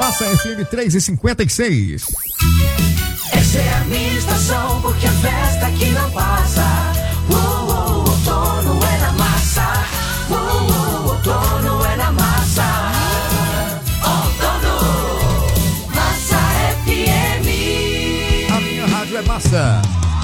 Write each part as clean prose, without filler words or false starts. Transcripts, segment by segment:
Massa FM 3h56. Essa é a minha estação, porque a festa aqui não passa. Outono é na massa. Outono é na massa. Outono, Massa FM. A minha rádio é massa.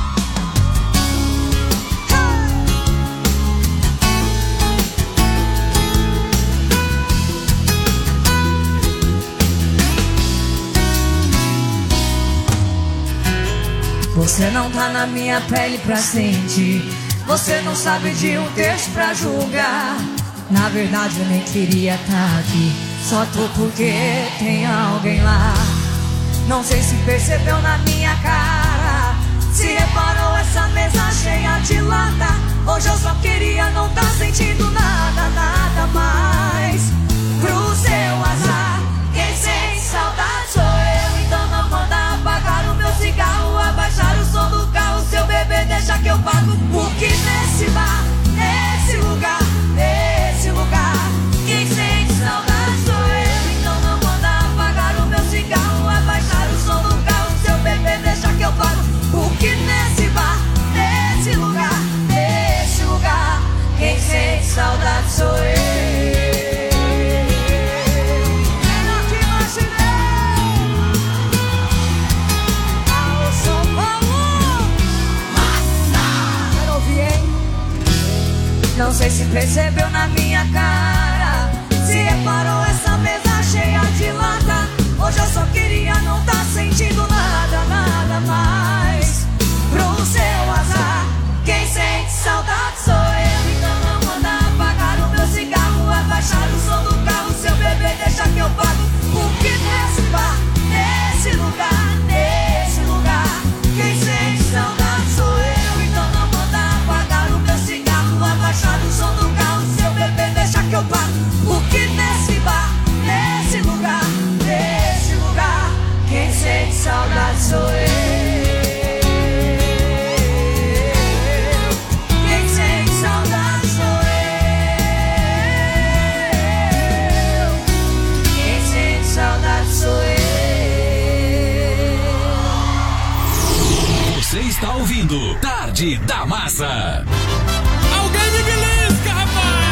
Você não tá na minha pele pra sentir. Você não sabe de um texto pra julgar. Na verdade eu nem queria tá aqui. Só tô porque tem alguém lá. Não sei se percebeu na minha cara. Se reparou essa mesa cheia de lata. Hoje eu só queria não tá sentindo nada, nada mais. Pro seu azar, quem sente saudade sou eu. Então não manda apagar o meu cigarro, abaixar o som do carro. Seu bebê deixa que eu pago. Porque nesse bar, nesse lugar, quem sente saudade sou eu. Então não manda apagar o meu cigarro, abaixar o som do carro. Seu bebê deixa que eu pago. Porque nesse bar, nesse lugar, quem sente saudade sou eu. Não sei se percebeu na minha cara. Se reparou essa mesa cheia de lata. Hoje eu só queria não tá sentindo nada, nada mais. Pro seu azar, quem sente saudade sou eu. Então não manda apagar o meu cigarro, abaixar o som do carro. Seu bebê deixa que eu pago. Porque nesse bar, nesse lugar, quem sente saudade sou eu. Então não manda apagar o meu cigarro, abaixar o som do carro. Seu bebê deixa que eu pago. Porque nesse bar, nesse lugar, quem sente saudade sou eu. Quem sente saudade sou eu. Quem sente saudade sou eu. Você está ouvindo Tarde da Massa. Alguém me belisca, rapaz!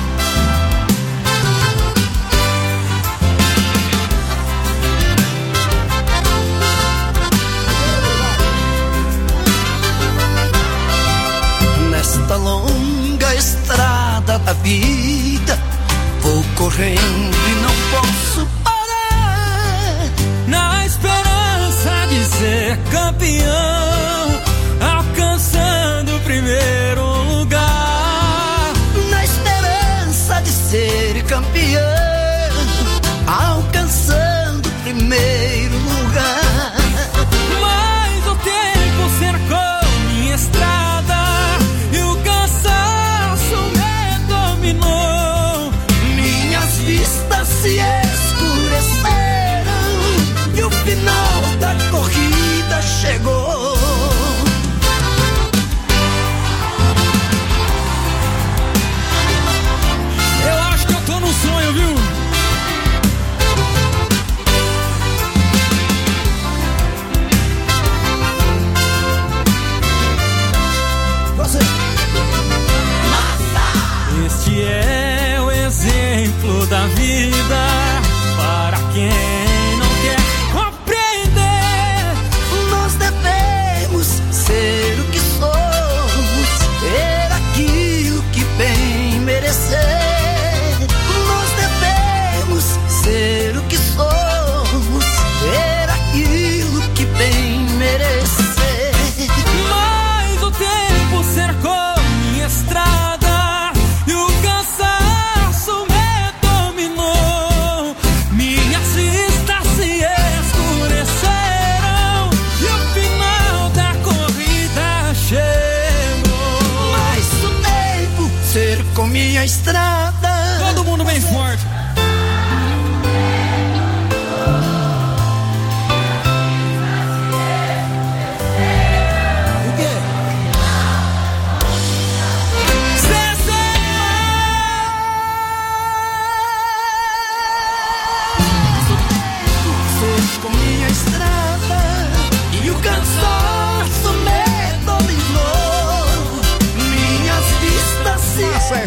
Nesta longa estrada da vida, vou correndo e não posso parar. Na esperança de ser campeão, alcançando o primeiro lugar. Na esperança de ser campeão, alcançando o primeiro lugar. Mas o tempo cercou minha estrada e o cansaço me dominou. Minhas vistas se escureceram e o final da corrida chegou. Eu acho que eu tô num sonho, viu? Você. Este é o exemplo da vida para quem não quer compreender. Nós devemos ser o que somos, ter aquilo que bem merecer. Nós devemos ser o que somos, ter aquilo que bem merecer. Mas o tempo cercou minha estrada e o cansaço me dominou. Minhas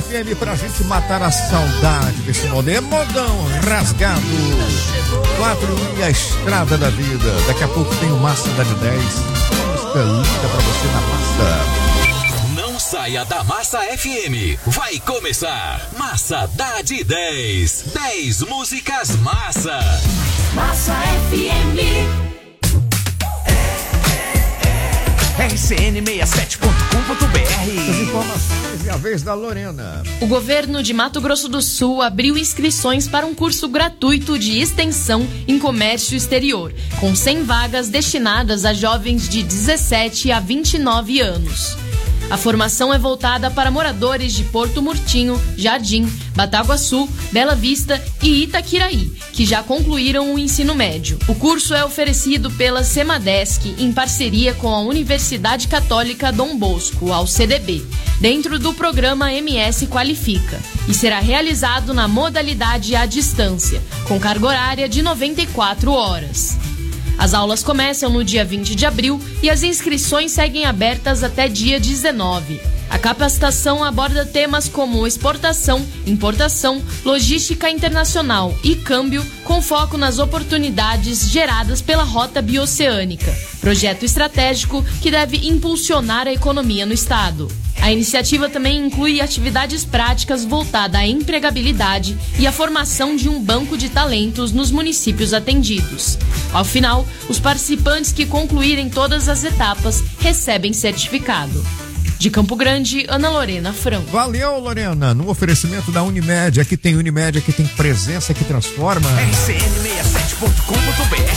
FM pra gente matar a saudade desse modão rasgado. 4 e a estrada da vida. Daqui a pouco tem o Massa da de 10. Música linda pra você na massa. Não saia da Massa FM. Vai começar Massa da de 10. 10 músicas massa. Massa FM. RCN67.com.br. As informações e a vez da Lorena. O governo de Mato Grosso do Sul abriu inscrições para um curso gratuito de extensão em comércio exterior, com 100 vagas destinadas a jovens de 17 a 29 anos. A formação é voltada para moradores de Porto Murtinho, Jardim, Bataguaçu, Bela Vista e Itaquiraí, que já concluíram o ensino médio. O curso é oferecido pela Semadesc em parceria com a Universidade Católica Dom Bosco, ao CDB, dentro do programa MS Qualifica, e será realizado na modalidade à distância, com carga horária de 94 horas. As aulas começam no dia 20 de abril e as inscrições seguem abertas até dia 19. A capacitação aborda temas como exportação, importação, logística internacional e câmbio, com foco nas oportunidades geradas pela Rota Bioceânica, projeto estratégico que deve impulsionar a economia no estado. A iniciativa também inclui atividades práticas voltadas à empregabilidade e à formação de um banco de talentos nos municípios atendidos. Ao final, os participantes que concluírem todas as etapas recebem certificado. De Campo Grande, Ana Lorena Franco. Valeu, Lorena. No oferecimento da Unimed, aqui tem Unimed, aqui tem presença que transforma. RCN67.com.br.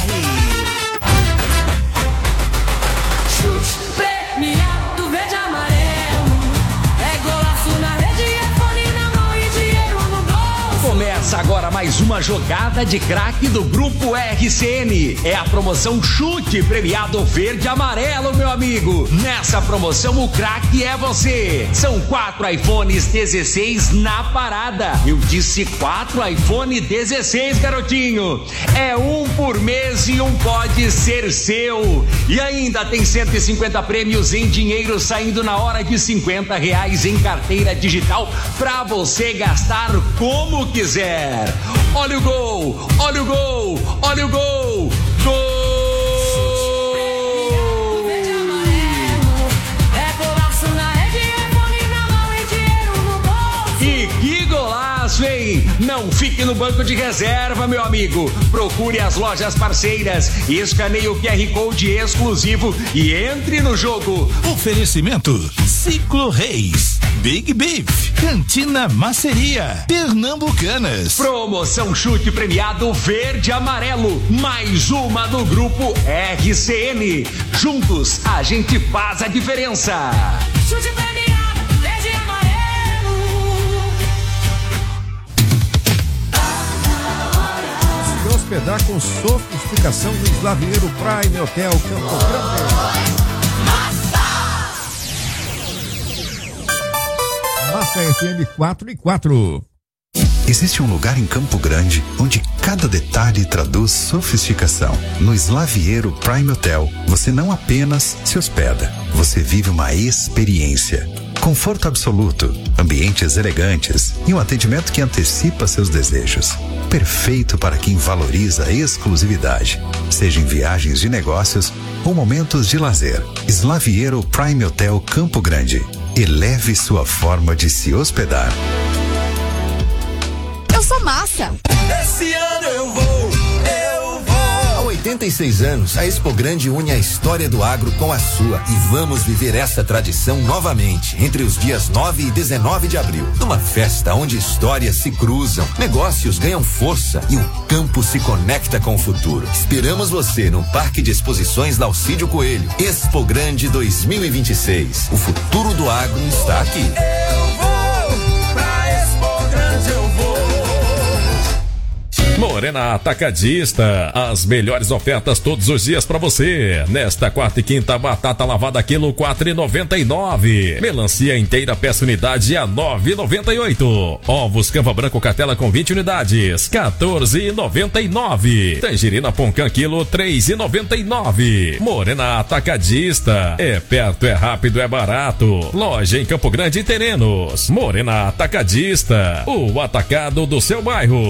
Premiado verde amarelo. É golaço na rede, é fone na mão e dinheiro no bolso. Começa agora mais uma jogada de craque do Grupo RCN. É a promoção Chute Premiado Verde Amarelo, meu amigo. Nessa promoção, o craque é você. São 4 iPhones 16 na parada. Eu disse 4 iPhone 16, garotinho. É um por mês e um pode ser seu. E ainda tem 150 prêmios em dinheiro saindo na hora de R$50 em carteira digital pra você gastar como quiser. Olha o gol, olha o gol, olha o gol, gol! E que golaço, hein? Não fique no banco de reserva, meu amigo. Procure as lojas parceiras, escaneie o QR Code exclusivo e entre no jogo. Oferecimento Ciclo Reis, Big Beef, Cantina Maceria, Pernambucanas. Promoção Chute Premiado Verde Amarelo, mais uma do Grupo RCN. Juntos a gente faz a diferença. Chute premiado, verde e amarelo. Se hospedar com sofisticação no Slavieiro Prime Hotel Campo Grande. Massa FM 4 e 4. Existe um lugar em Campo Grande onde cada detalhe traduz sofisticação. No Slavieiro Prime Hotel, você não apenas se hospeda, você vive uma experiência. Conforto absoluto, ambientes elegantes e um atendimento que antecipa seus desejos. Perfeito para quem valoriza a exclusividade, seja em viagens de negócios ou momentos de lazer. Slavieiro Prime Hotel Campo Grande. Eleve sua forma de se hospedar. Eu sou massa. Esse ano eu vou. Há 86 anos, a Expo Grande une a história do agro com a sua e vamos viver essa tradição novamente entre os dias 9 e 19 de abril. Numa festa onde histórias se cruzam, negócios ganham força e o campo se conecta com o futuro. Esperamos você no Parque de Exposições Laucídio Coelho. Expo Grande 2026. O futuro do agro está aqui. Eu vou pra Expo Grande, eu vou. Morena Atacadista, as melhores ofertas todos os dias pra você. Nesta quarta e quinta, batata lavada quilo 4,99. Melancia inteira peça unidade a 9,98. Ovos Camba Branco Cartela com 20 unidades, 14,99. Tangerina Poncã quilo 3,99. Morena Atacadista, é perto, é rápido, é barato. Loja em Campo Grande e Terrenos. Morena Atacadista, o atacado do seu bairro.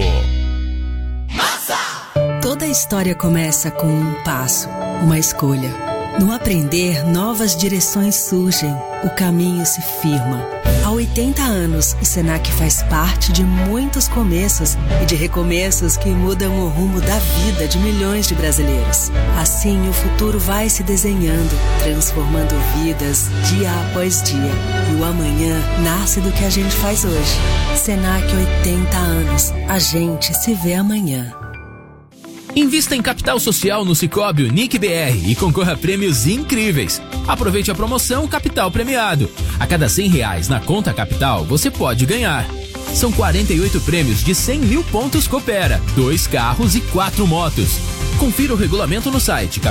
Toda história começa com um passo, uma escolha. No aprender, novas direções surgem, o caminho se firma. Há 80 anos, o Senac faz parte de muitos começos e de recomeços que mudam o rumo da vida de milhões de brasileiros. Assim, o futuro vai se desenhando, transformando vidas dia após dia. E o amanhã nasce do que a gente faz hoje. Senac, 80 anos. A gente se vê amanhã. Invista em capital social no Sicoob Unique BR e concorra a prêmios incríveis. Aproveite a promoção Capital Premiado. A cada R$100 na conta Capital, você pode ganhar. São 48 prêmios de 100 mil pontos Coopera, 2 carros e 4 motos. Confira o regulamento no site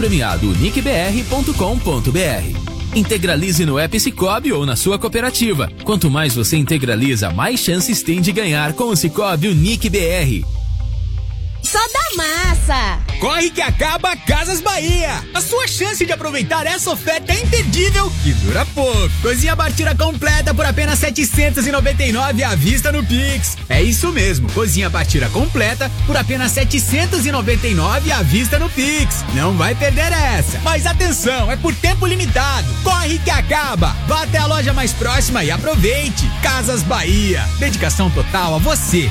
capitalpremiadouniquebr.com.br. Integralize no app Sicoob ou na sua cooperativa. Quanto mais você integraliza, mais chances tem de ganhar com o Sicoob Unique BR. Só da massa! Corre que acaba Casas Bahia! A sua chance de aproveitar essa oferta é imperdível e dura pouco. Cozinha Bartira completa por apenas R$799 à vista no Pix. É isso mesmo, Cozinha Bartira completa por apenas R$799 à vista no Pix. Não vai perder essa. Mas atenção, é por tempo limitado. Corre que acaba! Vá até a loja mais próxima e aproveite. Casas Bahia. Dedicação total a você.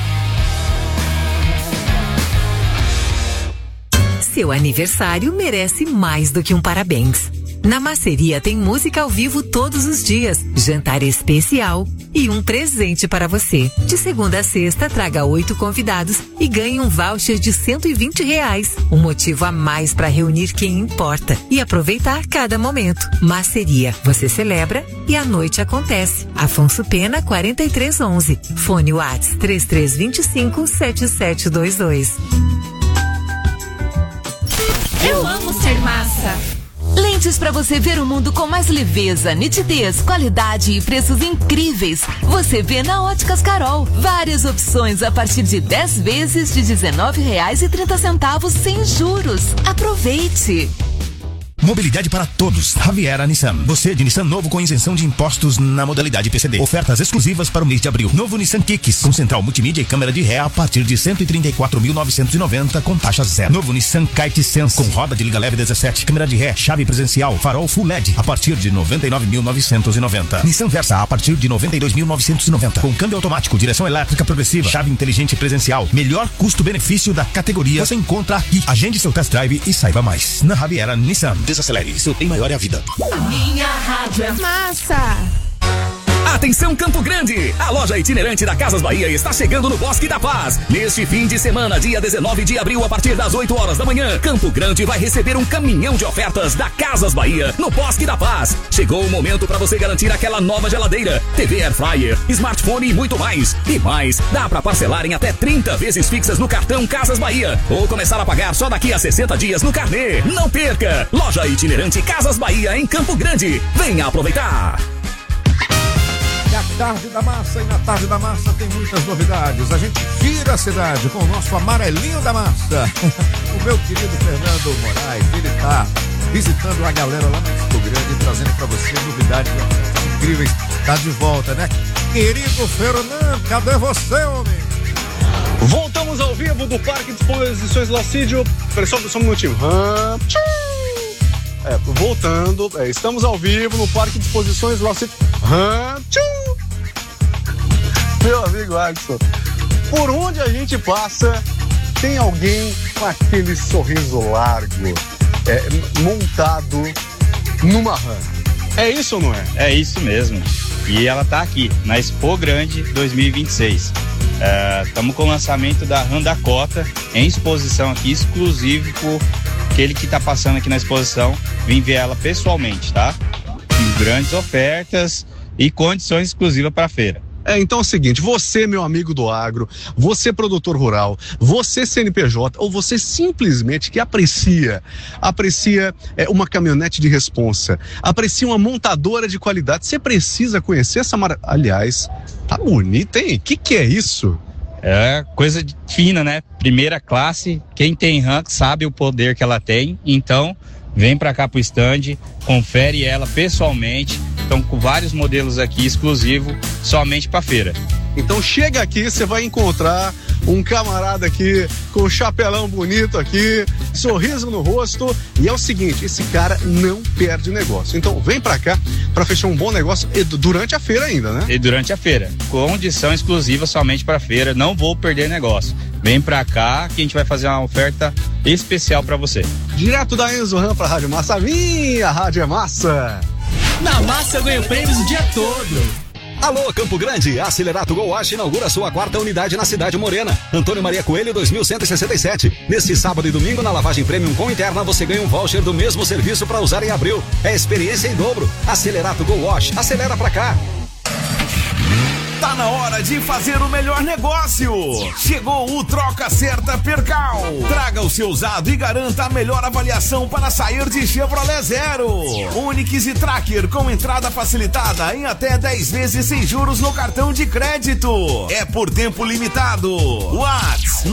Seu aniversário merece mais do que um parabéns. Na Maceria tem música ao vivo todos os dias, jantar especial e um presente para você. De segunda a sexta, traga 8 convidados e ganhe um voucher de R$120. Um motivo a mais para reunir quem importa e aproveitar cada momento. Maceria, você celebra e a noite acontece. Afonso Pena, 4311. Fone WhatsApp 3325-7722. Eu amo ser massa. Lentes para você ver o mundo com mais leveza, nitidez, qualidade e preços incríveis. Você vê na Óticas Carol. Várias opções a partir de 10 vezes de R$19,30 sem juros. Aproveite! Mobilidade para todos. Raviera Nissan. Você de Nissan novo com isenção de impostos na modalidade PCD. Ofertas exclusivas para o mês de abril. Novo Nissan Kicks com central multimídia e câmera de ré a partir de R$134.990 com taxa zero. Novo Nissan Kite Sense com roda de liga leve 17, câmera de ré, chave presencial, farol Full LED a partir de R$99.990. Nissan Versa a partir de R$92.990 com câmbio automático, direção elétrica progressiva, chave inteligente presencial. Melhor custo-benefício da categoria você encontra aqui. Agende seu test drive e saiba mais. Na Raviera Nissan. Desacelere, seu bem maior é a vida. A minha rádio é massa. Atenção Campo Grande! A loja itinerante da Casas Bahia está chegando no Bosque da Paz. Neste fim de semana, dia 19 de abril, a partir das 8 horas da manhã, Campo Grande vai receber um caminhão de ofertas da Casas Bahia no Bosque da Paz. Chegou o momento para você garantir aquela nova geladeira, TV Air Fryer, smartphone e muito mais. E mais, dá para parcelar em até 30 vezes fixas no cartão Casas Bahia ou começar a pagar só daqui a 60 dias no carnê. Não perca! Loja itinerante Casas Bahia em Campo Grande. Venha aproveitar! Na Tarde da Massa, e na Tarde da Massa tem muitas novidades. A gente gira a cidade com o nosso amarelinho da massa. O meu querido Fernando Moraes, ele tá visitando a galera lá no Campo Grande, trazendo pra você novidades incríveis. Tá de volta, né? Querido Fernando, cadê você, homem? Voltamos ao vivo do Parque de Exposições Lacídio. Só um minutinho. Voltando, estamos ao vivo no Parque de Exposições Lacídio. Meu amigo Axel, por onde a gente passa, tem alguém com aquele sorriso largo, montado numa RAM. É isso ou não é? É isso mesmo. E ela tá aqui, na Expo Grande 2026. Estamos com o lançamento da RAM Dakota em exposição aqui, exclusivo por aquele que tá passando aqui na exposição, vem ver ela pessoalmente, tá? Com grandes ofertas e condições exclusivas para a feira. Então é o seguinte, você, meu amigo do agro, você produtor rural, você CNPJ, ou você simplesmente que aprecia uma caminhonete de responsa, aprecia uma montadora de qualidade, você precisa conhecer essa Aliás, tá bonita, hein? Que é isso? É coisa fina, né? Primeira classe, quem tem RAM sabe o poder que ela tem, então vem pra cá pro stand, confere ela pessoalmente. Estão com vários modelos aqui exclusivos, somente pra feira. Então chega aqui, você vai encontrar um camarada aqui com um chapelão bonito aqui, sorriso no rosto, e é o seguinte, esse cara não perde negócio. Então vem pra cá pra fechar um bom negócio durante a feira ainda, né? E durante a feira, condição exclusiva somente pra feira, não vou perder negócio. Vem pra cá que a gente vai fazer uma oferta especial pra você. Direto da Enzo Ram pra Rádio Massa, minha Rádio é Massa. Na Massa eu ganho prêmios o dia todo. Alô, Campo Grande, a Acelerato Go Wash inaugura sua 4ª unidade na Cidade Morena. Antônio Maria Coelho, 2167. Neste sábado e domingo, na lavagem Premium com interna, você ganha um voucher do mesmo serviço para usar em abril. É experiência em dobro. Acelerato Go Wash, acelera pra cá. Tá na hora de fazer o melhor negócio. Chegou o Troca Certa Percal. Traga o seu usado e garanta a melhor avaliação para sair de Chevrolet Zero. Onix e Tracker com entrada facilitada em até 10 vezes sem juros no cartão de crédito. É por tempo limitado. Whats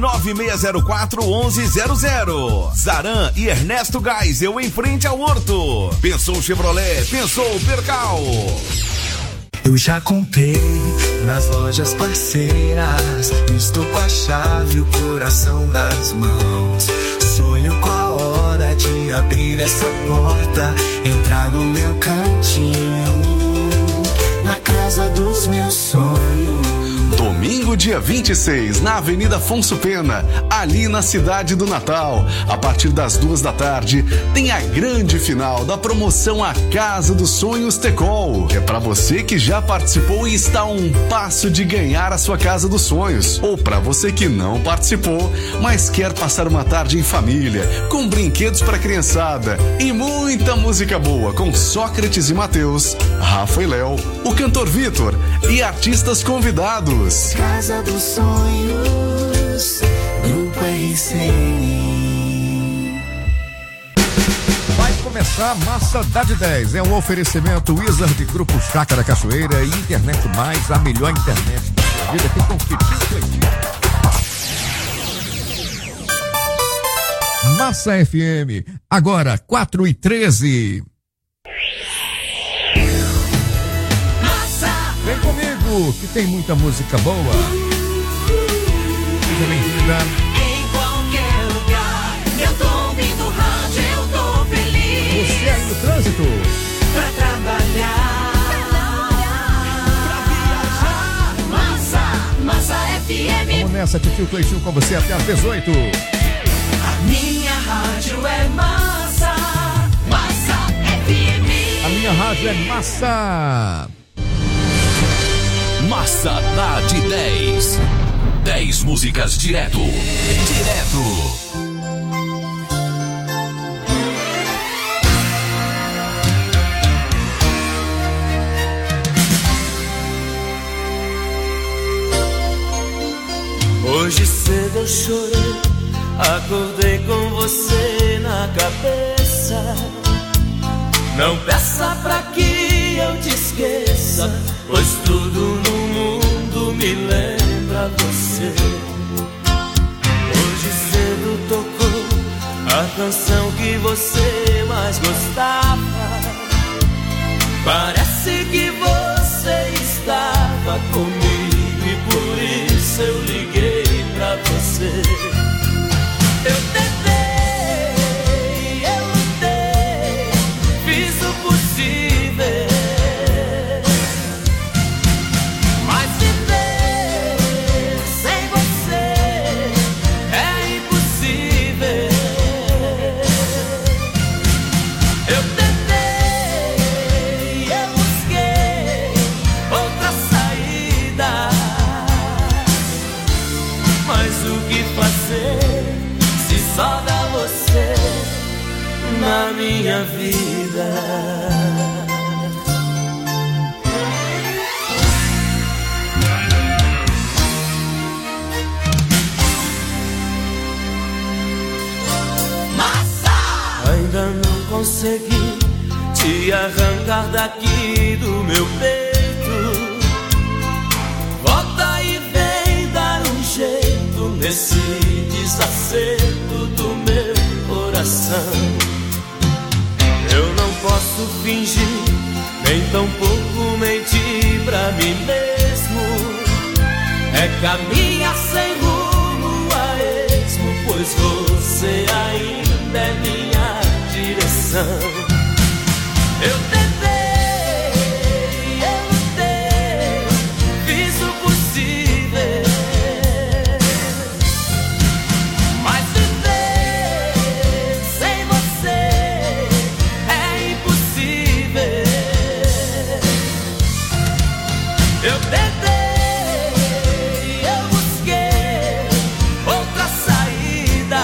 996041100. Zaran e Ernesto Geisel em frente ao Horto. Pensou Chevrolet, pensou Percal. Eu já comprei nas lojas parceiras, estou com a chave e o coração nas mãos. Sonho com a hora de abrir essa porta, entrar no meu cantinho, na casa dos meus sonhos. Domingo, dia 26, na Avenida Afonso Pena, ali na Cidade do Natal. A partir das 2 da tarde, tem a grande final da promoção A Casa dos Sonhos Tecol. É pra você que já participou e está a um passo de ganhar a sua Casa dos Sonhos. Ou pra você que não participou, mas quer passar uma tarde em família, com brinquedos pra criançada e muita música boa com Sócrates e Mateus, Rafa e Léo, o cantor Vitor e artistas convidados. Casa dos Sonhos, Grupo RCN. Vai começar a Massa da de 10. É um oferecimento Wizard, Grupo Chácara Cachoeira e Internet Mais, a melhor internet da sua vida. Aqui com o Titio Cleitinho. Massa FM, agora 4h13. Vem comigo, que tem muita música boa. Seja bem-vinda. Em qualquer lugar, eu tô ouvindo rádio, eu tô feliz. Você aí no trânsito? Pra trabalhar, pra viajar. Massa FM. Vamos nessa, Titio Cleitinho com você até às 18. A minha rádio é Massa FM. A minha rádio é Massa. Massa dá de 10. 10 músicas direto. Hoje cedo eu chorei, acordei com você na cabeça. Não peça pra que eu te esqueça, pois tudo no mundo me lembra você. Hoje cedo tocou a canção que você mais gostava. Parece que você estava comigo e por isso eu liguei pra você. Eu tentei, eu lutei, fiz o possível, mas viver sem você é impossível. Eu tentei, eu busquei outra saída, mas o que fazer se só dá você na minha vida? conseguir te arrancar daqui do meu peito. Volta e vem dar um jeito nesse desacerto do meu coração. Eu não posso fingir, nem tampouco mentir pra mim mesmo. É caminhar sem rumo a esmo, pois você ainda é minha direção. Eu tentei, eu lutei, fiz o possível, mas viver sem você é impossível. Eu tentei, eu busquei outra saída,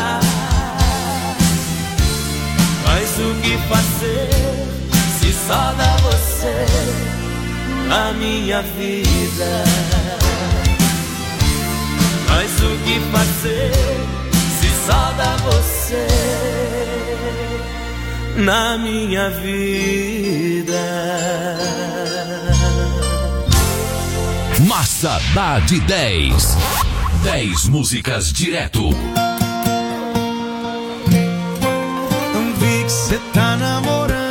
mas o que fazer? Só dá você na minha vida. Mas o que fazer se só dá você na minha vida? Massa dá de 10. 10 músicas direto. Vi que cê tá namorando,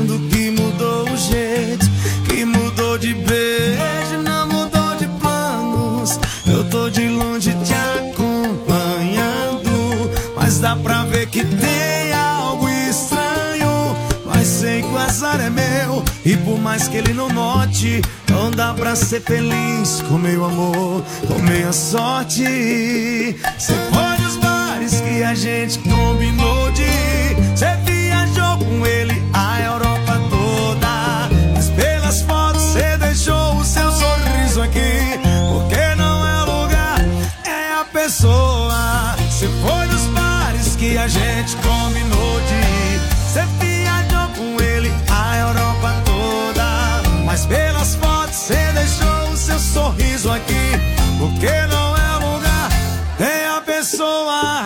de beijo, não mudou de planos. Eu tô de longe te acompanhando, mas dá pra ver que tem algo estranho. Mas sei que o azar é meu, e por mais que ele não note, não dá pra ser feliz com meu amor, com minha sorte. Cê foi nos bares que a gente combinou de ir, cê viajou com ele a Europa toda, mas pelas fotos cê deixou o seu sorriso aqui, porque não é lugar, é a pessoa. Cê foi nos bares que a gente combinou de ir, cê viajou com ele a Europa toda, mas pelas fotos cê deixou o seu sorriso aqui, porque não é lugar, é a pessoa.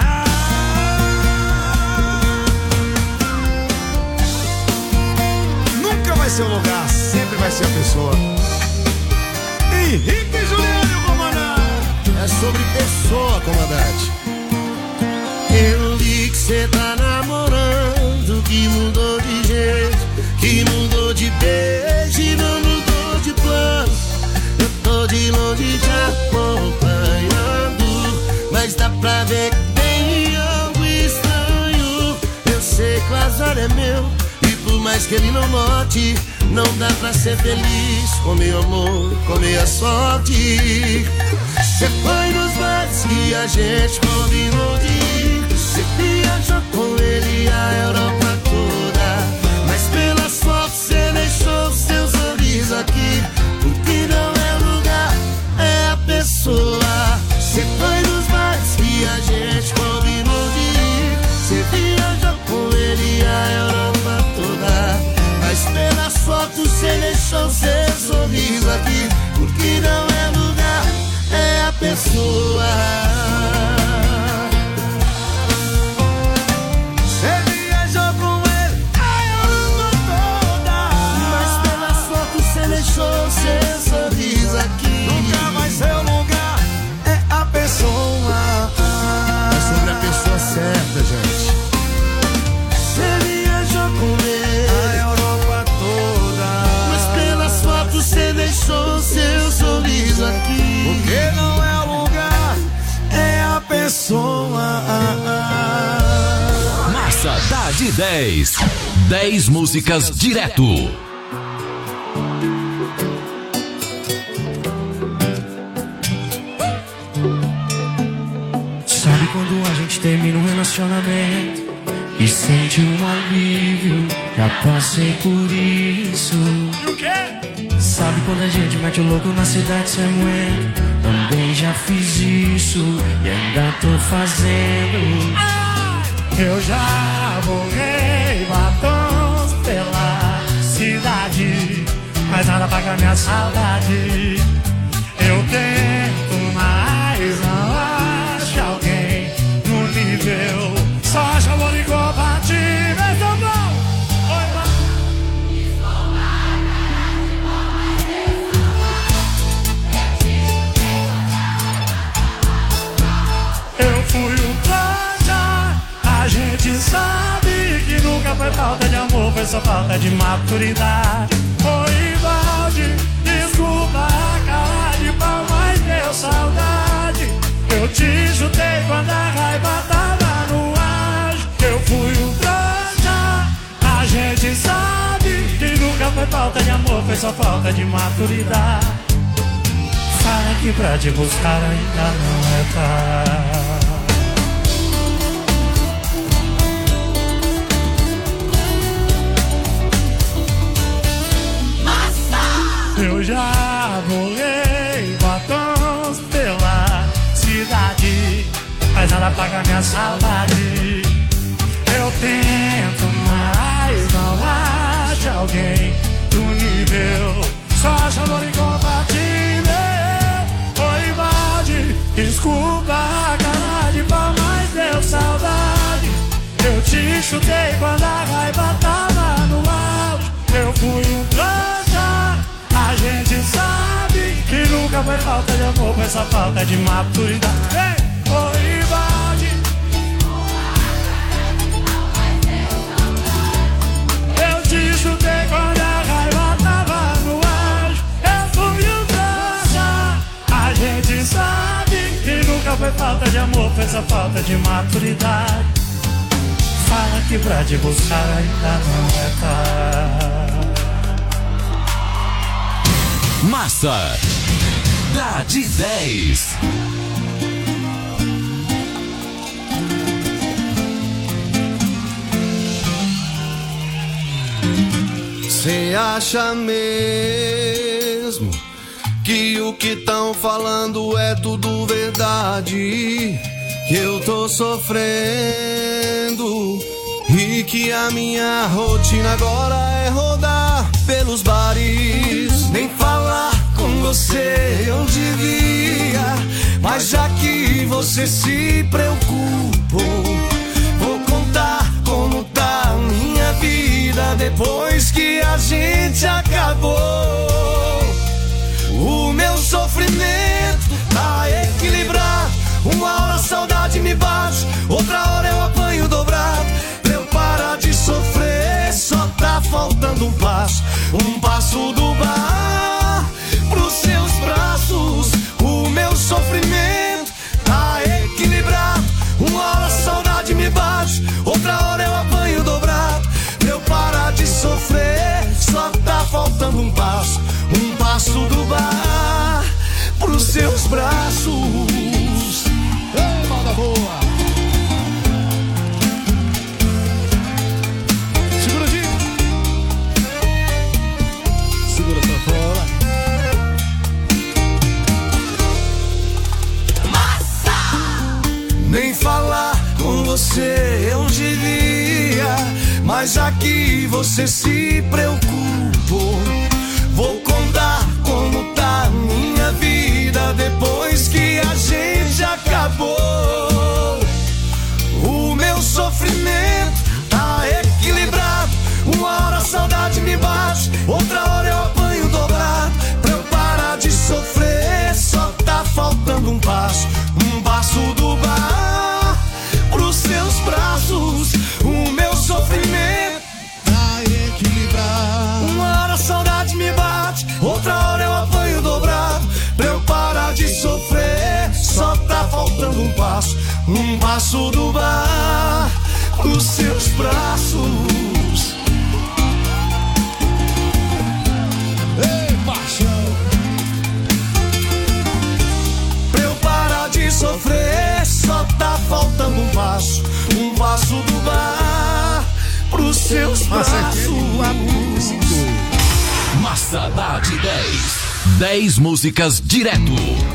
Nunca vai ser o lugar, sempre vai ser a pessoa. Henrique e Juliano, comandante. É sobre pessoa, comandante. Eu vi que cê tá namorando, que mudou de jeito, que mudou de beijo e não mudou de plano. Eu tô de longe te acompanhando, mas dá pra ver que tem algo estranho. Eu sei que o azar é meu, e por mais que ele não note, não dá pra ser feliz com meu amor, com minha sorte. Cê foi nos bares que a gente combinou de ir, cê viajou com ele a Europa toda, mas pelas fotos cê deixou o seu sorriso aqui, porque não é lugar, é a pessoa. Cê foi nos bares que a gente combinou de ir, cê viajou com ele a Europa toda, mas pelas fotos cê deixou seu sorriso aqui, porque não é lugar, é a pessoa. Cê viajou com ele a Europa toda, mas pelas fotos cê deixou seu sorriso aqui. Nunca vai ser o lugar, é a pessoa. É sobre a pessoa certa, gente. Cê viajou com ele a Europa toda, mas pelas fotos cê deixou seu sorriso aqui, porque não é o lugar, é a pessoa. Massa dá de 10. 10 músicas direto. Sabe quando a gente termina um relacionamento e sente um alívio? Já passei por isso. Sabe quando a gente mete o louco na cidade sem moeda? Também já fiz isso e ainda tô fazendo. Eu já borrei batons pela cidade, mas nada paga minha saudade. Eu tento, mas não acho alguém no nível. Só acho amor incompatível, então não. foi falta de amor, foi só falta de maturidade. Oi, Valde, desculpa a cara de pau, mas deu saudade. Eu te chutei quando a raiva tava no ar. Eu fui um trouxa, a gente sabe que nunca foi falta de amor, foi só falta de maturidade. Fala que pra te buscar ainda não é tarde. Eu já bolei batons pela cidade, mas nada paga minha saudade. Eu tento, mas não acho alguém do nível. Só acho amor incompatível. Oi, Valde, desculpa a cara de pau, mas deu saudade. Eu te chutei quando a raiva tava no auge. Eu fui um trouxa. A gente sabe que nunca foi falta de amor, foi só falta de maturidade. Oi, Valde, eu te chutei quando a raiva tava no auge. Eu fui um trouxa. A gente sabe que nunca foi falta de amor, foi só falta de maturidade. Fala que pra te buscar ainda não é tarde. Massa dá de 10. Cê acha mesmo que o que tão falando é tudo verdade? Que eu tô sofrendo e que a minha rotina agora é rodar pelos bares. Nem falar com você eu devia, mas já que você se preocupou, vou contar como tá a minha vida depois que a gente acabou. O meu sofrimento tá equilibrado. Uma hora a saudade me bate, outra hora eu apanho dobrado. Pra eu parar de sofrer, só tá faltando um passo do bar pros seus braços. O meu sofrimento tá equilibrado. Uma hora a saudade me bate, outra hora eu apanho dobrado. Pra eu parar de sofrer, só tá faltando um passo do bar pros seus braços. Ei, moda boa! Segura, Dinho! Segura essa fora. Massa! Nem falar com você eu devia, mas já que você se preocupou, vou contar como tá a minha vida depois que a gente acabou. O meu sofrimento tá equilibrado. Uma hora a saudade me bate, outra hora eu apanho dobrado. Pra eu parar de sofrer, só tá faltando um passo do bar pros seus braços. O meu sofrimento tá equilibrado. Uma hora a saudade me bate, outra hora eu apanho dobrado. Pra eu parar de sofrer, só tá faltando um passo do bar pros seus braços. Ei, paixão! Pra eu parar de sofrer, só tá faltando um passo do bar pros seus braços. Massa dá de 10. 10 músicas direto.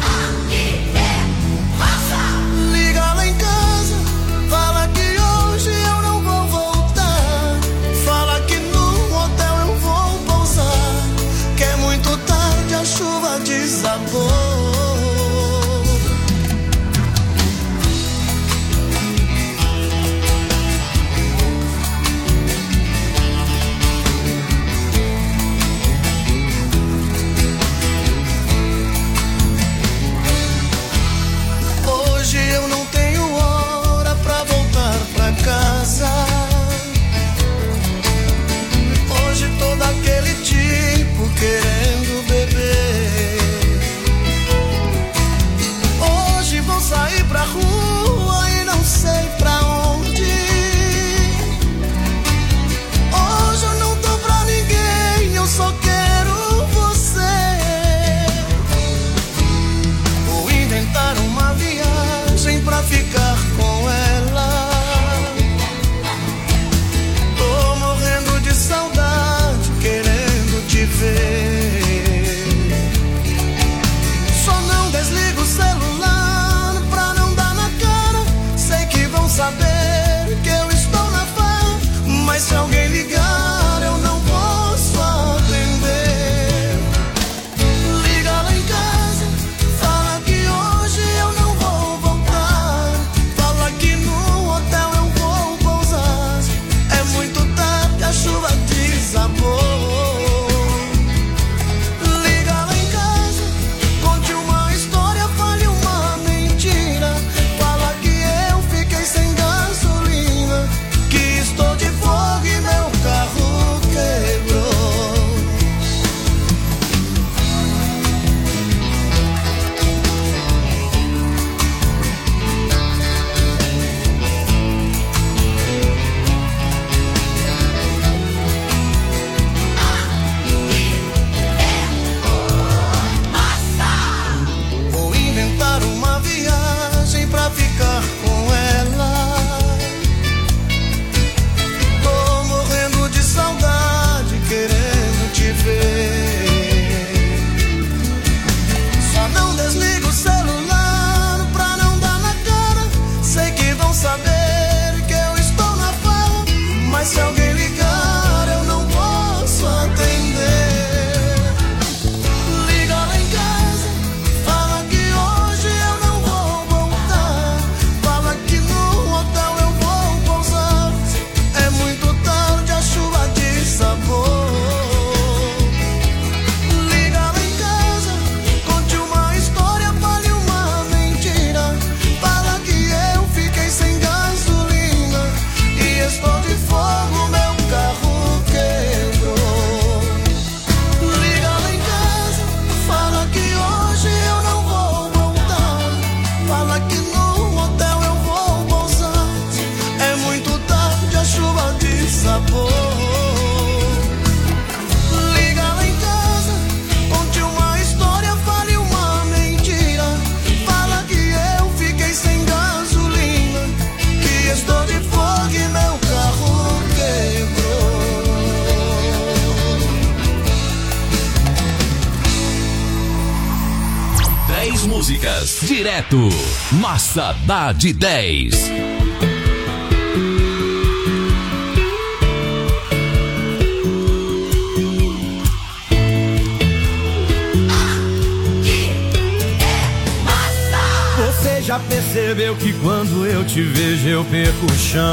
Liga lá em casa, fala que hoje eu não vou voltar. Fala que no hotel eu vou pousar, que é muito tarde, a chuva desabou. pra rua e não sei pra onde. Hoje eu não tô pra ninguém, eu só quero você. Vou inventar uma viagem pra ficar com ela. Tô morrendo de saudade, querendo te ver. Só não desliga o celular pra não dar na cara. Sei que vão saber que eu estou na farra, mas se alguém ligar eu não posso atender. Liga lá em casa, fala que hoje eu não vou voltar. Fala que no hotel eu vou pousar. É muito tarde, a chuva desabou. Liga lá em casa, conte uma história, fale uma mentira. Fala que eu fiquei sem gasolina, que estou de fogo e meu carro quebrou. Vou inventar uma viagem pra ficar com ela. Tô morrendo de saudade, querendo te ver. Só não desliga o celular pra não dar na cara. Sei que vão saber que eu estou na farra, mas se alguém ligar eu não posso atender. Liga lá em casa, fala que hoje eu não vou voltar. Fala que no hotel eu vou pousar. É muito tarde, a chuva desabou. Liga lá em casa, conte uma história, fale uma mentira. Fala que eu fiquei sem gasolina e estou de fogo, meu carro quebrou. Liga lá em casa, fala que hoje eu não vou voltar. Fala que no hotel eu vou pousar. É muito tarde, a chuva desabou. Liga lá em casa, conte uma história, fale uma mentira. Fala que eu fiquei sem gasolina, que estou de fogo e meu carro quebrou. 10 músicas direto. Massa dá de 10. Você já percebeu que quando eu te vejo eu perco o chão?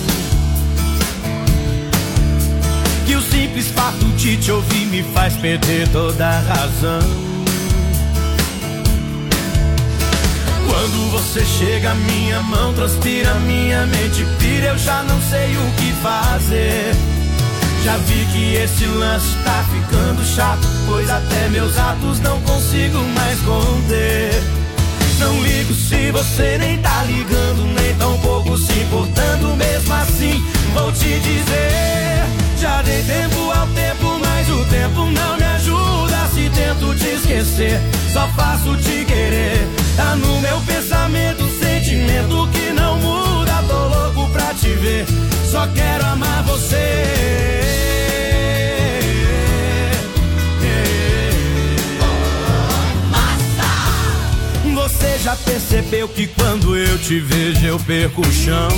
Que o simples fato de te ouvir me faz perder toda a razão. Quando você chega, minha mão transpira, minha mente pira, eu já não sei o que fazer. Já vi que esse lance tá ficando chato, pois até meus atos não consigo mais conter. Não ligo se você nem tá ligando, nem tão pouco se importando. Mesmo assim, vou te dizer, já dei tempo ao tempo, mas o tempo não me ajuda. Se tento te esquecer, só faço te querer. Tá no meu pensamento, sentimento que não muda. Tô louco pra te ver, só quero amar você. Você já percebeu que quando eu te vejo eu perco o chão?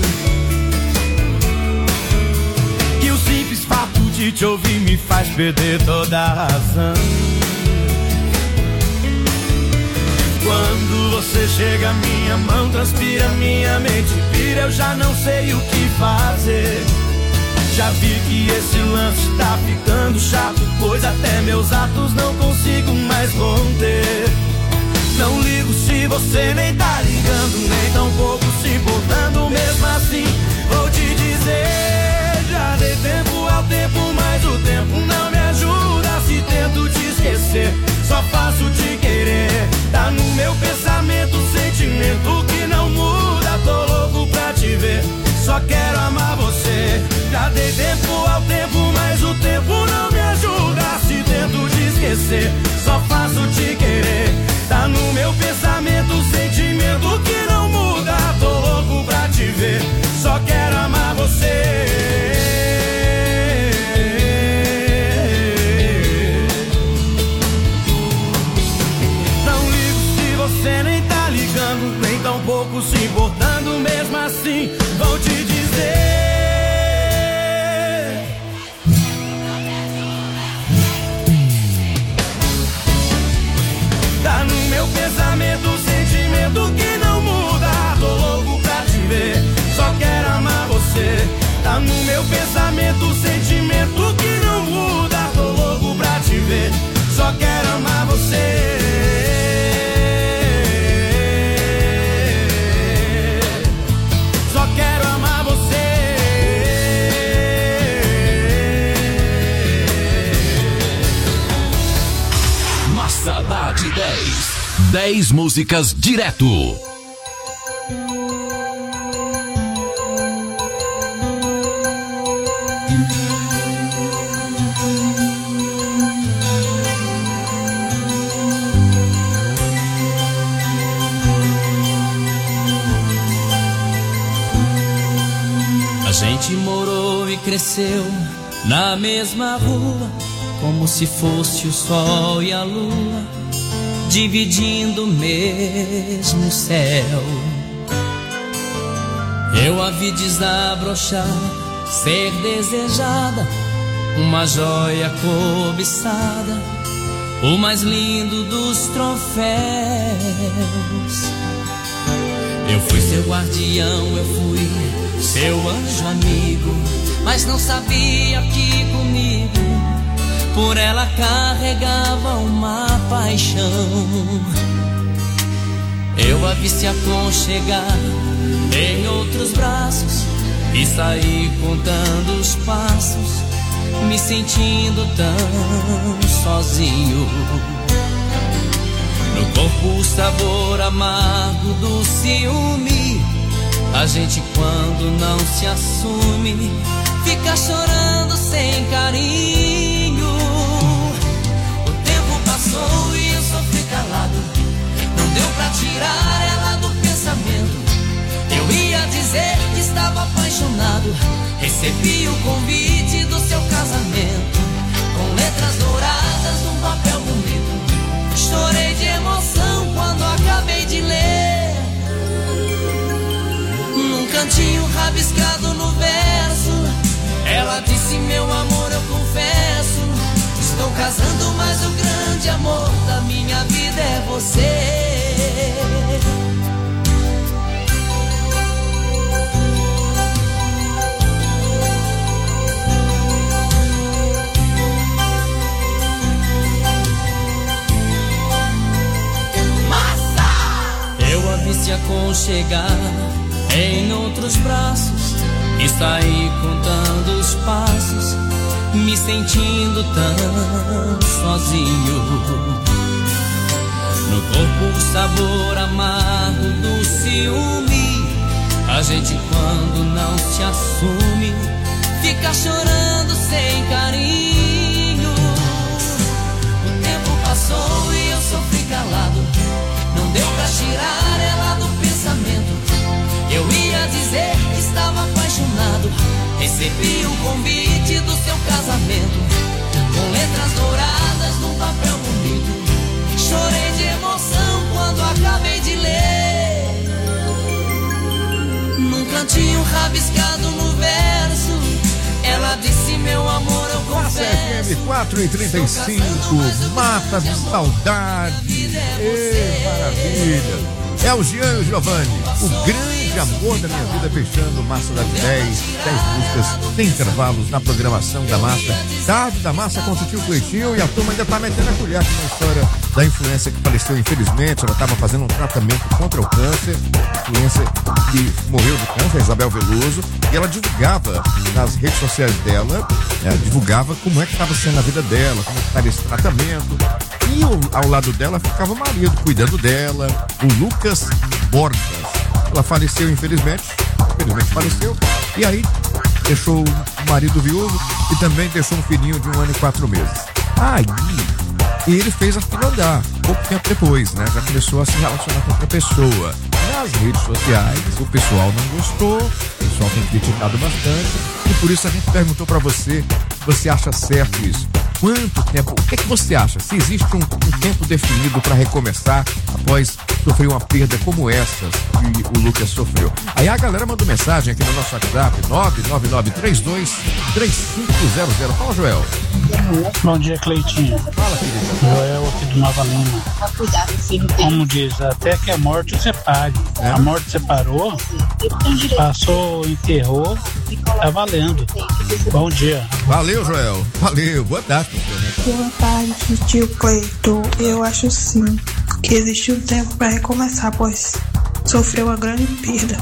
Que o simples fato de te ouvir me faz perder toda a razão. Quando você chega, minha mão transpira, minha mente pira, eu já não sei o que fazer. Já vi que esse lance tá ficando chato, pois até meus atos não consigo mais conter. Não ligo se você nem tá ligando, nem tão pouco se importando. Mesmo assim, vou te dizer, já dei tempo ao tempo, mas o tempo não me ajuda. Se tento te esquecer, só faço te querer. Tá no meu pensamento, sentimento que Já dei tempo ao tempo, mas o tempo não me ajuda. Se tento te esquecer, só faço te querer. Tá no meu pensamento, sentimento que não muda. Tô louco pra te ver, só quero amar você. Não ligo se você nem tá ligando, nem tão pouco se importando. Mesmo assim, vou te dizer. Tá no meu pensamento, sentimento que não muda. Tô louco pra te ver, só quero amar você. Tá no meu pensamento, sentimento que não muda. Tô louco pra te ver, só quero amar você. Só quero amar você. Massa Dade 10. 10 músicas direto. A gente morou e cresceu na mesma rua, como se fosse o sol e a lua, dividindo o mesmo céu. Eu a vi desabrochar, ser desejada, uma joia cobiçada, o mais lindo dos troféus. Eu fui seu guardião, eu fui seu anjo amigo, mas não sabia que comigo por ela carregava uma paixão. Eu a vi se aconchegar em outros braços e saí contando os passos, me sentindo tão sozinho. No corpo o sabor amargo do ciúme. A gente quando não se assume fica chorando sem carinho. O tempo passou e eu sofri calado, não deu pra tirar ela do pensamento. Eu ia dizer que estava apaixonado, recebi o convite do seu casamento, com letras douradas num papel bonito. Chorei de emoção quando acabei de ler. Num cantinho rabiscado no verso, ela disse: meu amor, eu confesso, estou casando, mas o grande amor da minha vida é você. Eu a vi se aconchegar em outros braços e saí contando os passos, me sentindo tão sozinho. No corpo o sabor amargo do ciúme. A gente quando não se assume fica chorando sem carinho. O tempo passou e eu sofri calado, não deu pra tirar ela do pensamento. Eu ia dizer que estava apaixonado, recebi o convite do seu casamento, com letras douradas num papel bonito. Chorei de emoção quando acabei de ler. Num cantinho rabiscado no verso, ela disse: meu amor, eu confesso. FM 4:35, mata de saudade. Maravilha. É o Jean e o Giovanni, o grande amor da minha vida, fechando Massa da 10 músicas sem intervalos na programação da Massa. Tarde da Massa com o Tio Cleitinho, e a turma ainda tá metendo a colher aqui na história da influência que faleceu infelizmente. Ela estava fazendo um tratamento contra o câncer, influência que morreu de câncer, Isabel Veloso, e ela divulgava nas redes sociais dela, divulgava como é que estava sendo a vida dela, como estava esse tratamento. E ao lado dela ficava o marido cuidando dela, o Lucas Borges. Ela faleceu, infelizmente faleceu. E aí deixou o marido viúvo e também deixou um filhinho de 1 ano e 4 meses. Aí, ele fez a fila andar, pouco tempo depois, né? Já começou a se relacionar com outra pessoa. Nas redes sociais, o pessoal não gostou, o pessoal tem criticado bastante, e por isso a gente perguntou pra você, você acha certo isso? Quanto tempo, o que é que você acha? Se existe um tempo definido para recomeçar após sofrer uma perda como essa que o Lucas sofreu? Aí a galera mandou mensagem aqui no nosso WhatsApp, 999323500. Fala, Joel. Bom dia, Cleitinho. Fala, querido. Joel aqui do Nova Lima. Como diz, até que a morte separe. A morte separou, passou, enterrou, tá valendo. Bom dia. Valeu, Joel. Valeu. Boa tarde. Boa tarde, tio Cleiton. Eu acho sim que existe um tempo para recomeçar, pois sofreu uma grande perda.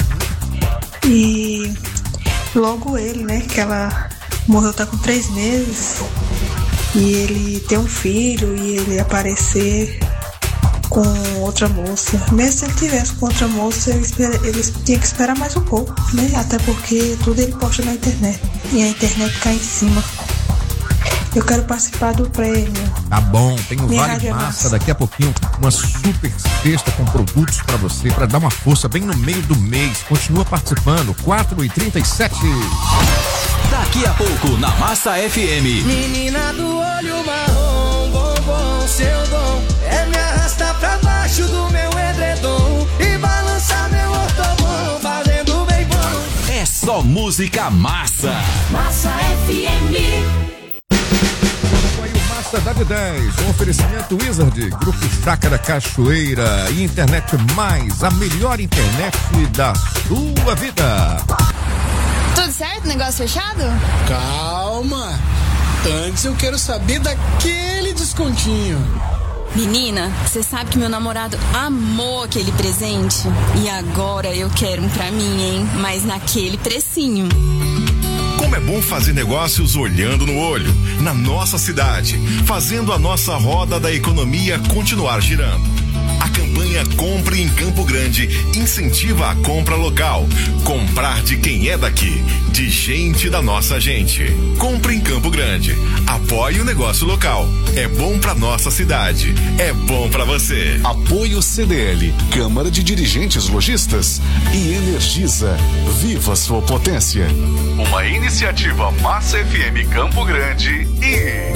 E logo ele, né, que ela morreu, tá com 3 meses, e ele tem um filho e ele aparecer com outra moça. Mesmo se ele tivesse com outra moça, ele tinha que esperar mais um pouco, né? Até porque tudo ele posta na internet e a internet cai em cima. Eu quero participar do prêmio. Tá bom, tem um Minha Vale Rádio é Massa Massa. daqui a pouquinho, uma super cesta com produtos pra você, pra dar uma força bem no meio do mês. Continua participando, 4h37. Daqui a pouco na Massa FM. Menina do olho marrom, bombom, seu dom é me arrastar pra baixo do meu edredom e balançar meu ortobom, fazendo bem bom. É só música massa. Massa FM. Massa dá de 10, um oferecimento Wizard, Grupo Chácara Cachoeira e Internet Mais, a melhor internet da sua vida. Tudo certo? Negócio fechado? Calma! Antes eu quero saber daquele descontinho. Menina, você sabe que meu namorado amou aquele presente? E agora eu quero um pra mim, hein? Mas naquele precinho. Como é bom fazer negócios olhando no olho, na nossa cidade, fazendo a nossa roda da economia continuar girando. A campanha Compre em Campo Grande incentiva a compra local. Comprar de quem é daqui, de gente da nossa gente. Compre em Campo Grande. Apoie o negócio local. É bom pra nossa cidade. É bom pra você. Apoio CDL, Câmara de Dirigentes Lojistas e Energisa. Viva sua potência. Uma iniciativa Massa FM Campo Grande e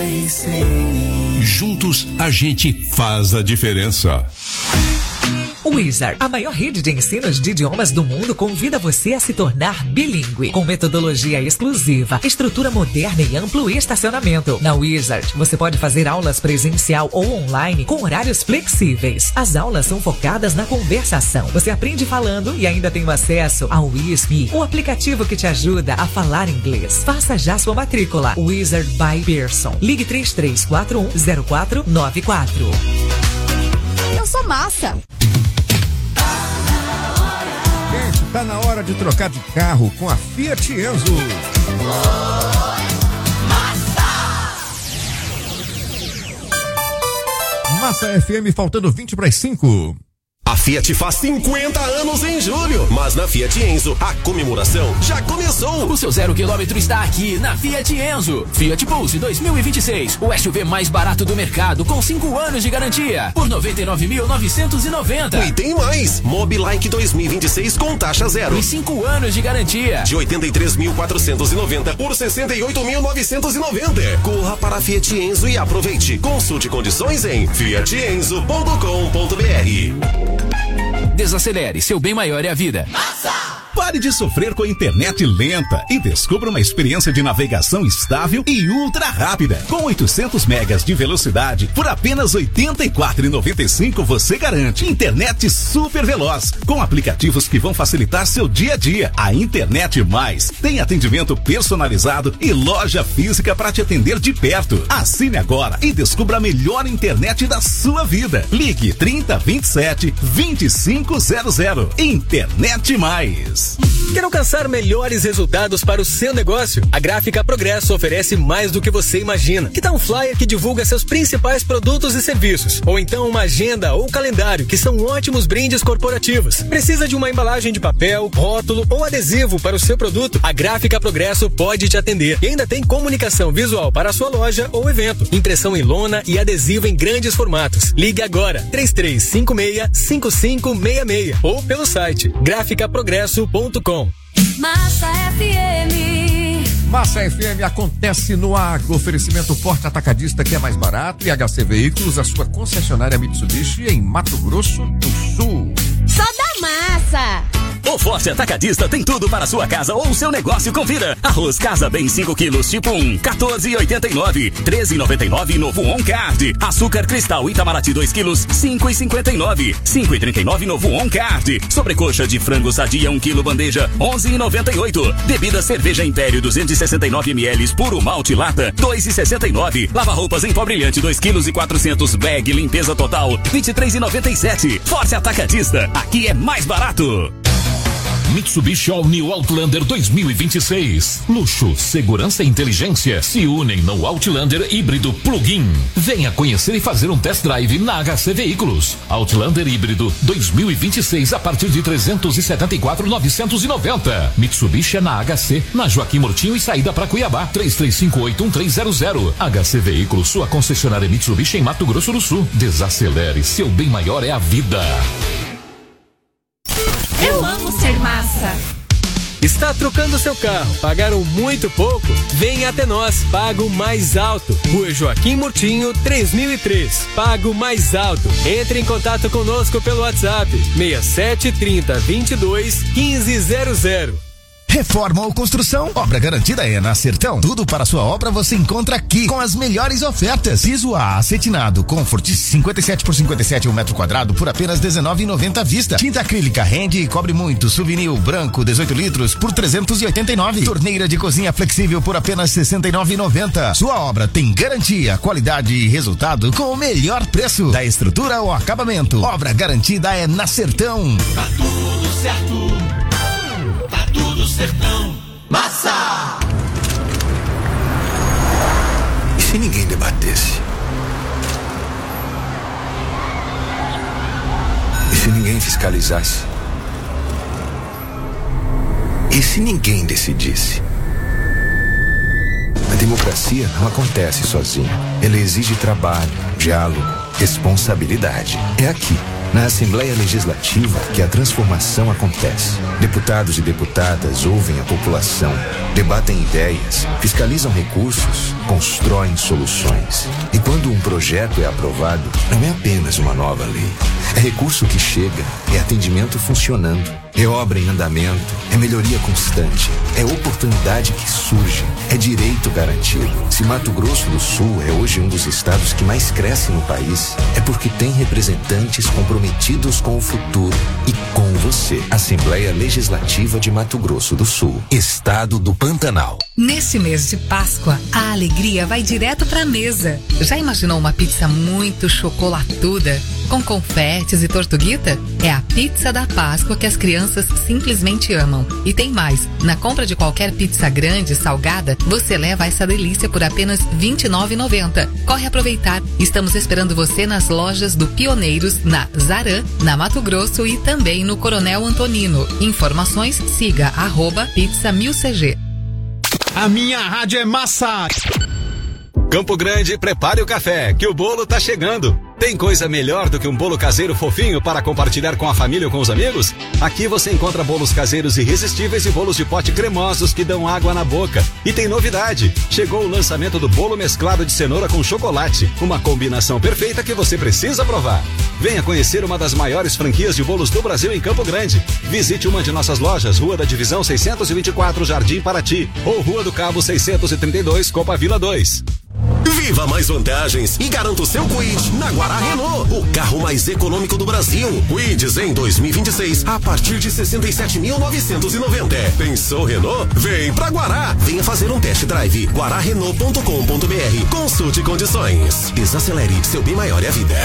Juntos a gente faz a diferença. Wizard, a maior rede de ensinos de idiomas do mundo, convida você a se tornar bilíngue, com metodologia exclusiva, estrutura moderna e amplo estacionamento. Na Wizard, você pode fazer aulas presencial ou online com horários flexíveis. As aulas são focadas na conversação. Você aprende falando e ainda tem o acesso ao WISP, o aplicativo que te ajuda a falar inglês. Faça já sua matrícula. Wizard by Pearson. Ligue 33410494. Eu sou massa. Gente, tá na hora de trocar de carro com a Fiat Enzo. Massa FM, faltando 20:05. A Fiat faz 50 anos em julho, mas na Fiat Enzo a comemoração já começou. O seu 0 km está aqui na Fiat Enzo. Fiat Pulse 2026, o SUV mais barato do mercado com 5 anos de garantia por 99.990. E tem mais, Mobilike 2026 com taxa zero e 5 anos de garantia de 83.490 por 68.990. Corra para a Fiat Enzo e aproveite. Consulte condições em fiatenzo.com.br. Desacelere, seu bem maior é a vida. Pare de sofrer com a internet lenta e descubra uma experiência de navegação estável e ultra rápida. Com 800 megas de velocidade, por apenas R$ 84,95 você garante internet super veloz, com aplicativos que vão facilitar seu dia a dia. A Internet Mais tem atendimento personalizado e loja física para te atender de perto. Assine agora e descubra a melhor internet da sua vida. Ligue 3027-2500. Internet Mais. Quer alcançar melhores resultados para o seu negócio? A Gráfica Progresso oferece mais do que você imagina. Que tal um flyer que divulga seus principais produtos e serviços? Ou então uma agenda ou calendário, que são ótimos brindes corporativos. Precisa de uma embalagem de papel, rótulo ou adesivo para o seu produto? A Gráfica Progresso pode te atender. E ainda tem comunicação visual para a sua loja ou evento. Impressão em lona e adesivo em grandes formatos. Ligue agora, 3356-5566 ou pelo site graficaprogresso.com. Massa FM. Massa FM acontece no agro. Oferecimento Forte Atacadista, que é mais barato, e HC Veículos, a sua concessionária Mitsubishi em Mato Grosso do Sul. Só da massa. O Forte Atacadista tem tudo para a sua casa ou seu negócio. Confira. Arroz Casa Bem 5 quilos tipo 1, 14,89. 13,99 novo On Card. Açúcar Cristal Itamaraty 2 quilos, 5,59. 5,39 novo On Card. Sobrecoxa de frango sadia 1 quilo bandeja, 11,98. Bebida Cerveja Império 269 ml puro malte lata, 2,69. Lava roupas em pó brilhante 2 quilos e 400 bag limpeza total, 23,97. Forte Atacadista. Aqui é mais barato. Mitsubishi All New Outlander 2026. Luxo, segurança e inteligência se unem no Outlander híbrido plug-in. Venha conhecer e fazer um test drive na HC Veículos. Outlander híbrido 2026 a partir de 374.990. Mitsubishi é na HC, na Joaquim Murtinho e saída para Cuiabá. 33581300. HC Veículos, sua concessionária Mitsubishi em Mato Grosso do Sul. Desacelere, seu bem maior é a vida. Eu amo ser massa. Está trocando seu carro? Pagaram muito pouco? Venha até nós, Pago Mais Alto. Rua Joaquim Murtinho, 3003. Pago Mais Alto. Entre em contato conosco pelo WhatsApp 6730221500. Reforma ou construção? Obra garantida é na Sertão. Tudo para sua obra você encontra aqui com as melhores ofertas. Piso A acetinado Comfort 57 por 57 metro quadrado por apenas R$19,90 à vista. Tinta acrílica Rende e cobre muito. Souvenir branco 18 litros por R$389. Torneira de cozinha flexível por apenas R$69,90. Sua obra tem garantia, qualidade e resultado com o melhor preço. Da estrutura ao acabamento. Obra garantida é na Sertão. Tá tudo certo. Tá tudo Sertão. Massa! E se ninguém debatesse? E se ninguém fiscalizasse? E se ninguém decidisse? A democracia não acontece sozinha. Ela exige trabalho, diálogo, responsabilidade. É aqui, na Assembleia Legislativa, que a transformação acontece. Deputados e deputadas ouvem a população, debatem ideias, fiscalizam recursos, constroem soluções. E quando um projeto é aprovado, não é apenas uma nova lei. É recurso que chega, é atendimento funcionando, é obra em andamento, é melhoria constante, é oportunidade que surge, é direito garantido. Se Mato Grosso do Sul é hoje um dos estados que mais cresce no país, é porque tem representantes comprometidos com o futuro e com você. Assembleia Legislativa de Mato Grosso do Sul, Estado do Pantanal. Neste mês de Páscoa, a alegria vai direto pra mesa. Já imaginou uma pizza muito chocolatuda, com confetes e tortuguita? É a pizza da Páscoa que as crianças simplesmente amam. E tem mais, na compra de qualquer pizza grande e salgada, você leva essa delícia por apenas R$29,90. Corre aproveitar, estamos esperando você nas lojas do Pioneiros, na Zaran, na Mato Grosso e também no Coronel Antonino. Informações, siga @pizza1000cg. A minha rádio é massa! Campo Grande, prepare o café, que o bolo tá chegando. Tem coisa melhor do que um bolo caseiro fofinho para compartilhar com a família ou com os amigos? Aqui você encontra bolos caseiros irresistíveis e bolos de pote cremosos que dão água na boca. E tem novidade, chegou o lançamento do bolo mesclado de cenoura com chocolate, uma combinação perfeita que você precisa provar. Venha conhecer uma das maiores franquias de bolos do Brasil em Campo Grande. Visite uma de nossas lojas, Rua da Divisão 624, Jardim Paraty, ou Rua do Cabo 632, Copa Vila 2. Viva mais vantagens e garanta o seu Kwid na Guará Renault, o carro mais econômico do Brasil. Kwids em 2026 a partir de 67.990. Pensou Renault? Vem pra Guará. Venha fazer um test drive. guararenault.com.br. Consulte condições. Desacelere, seu bem maior é a vida.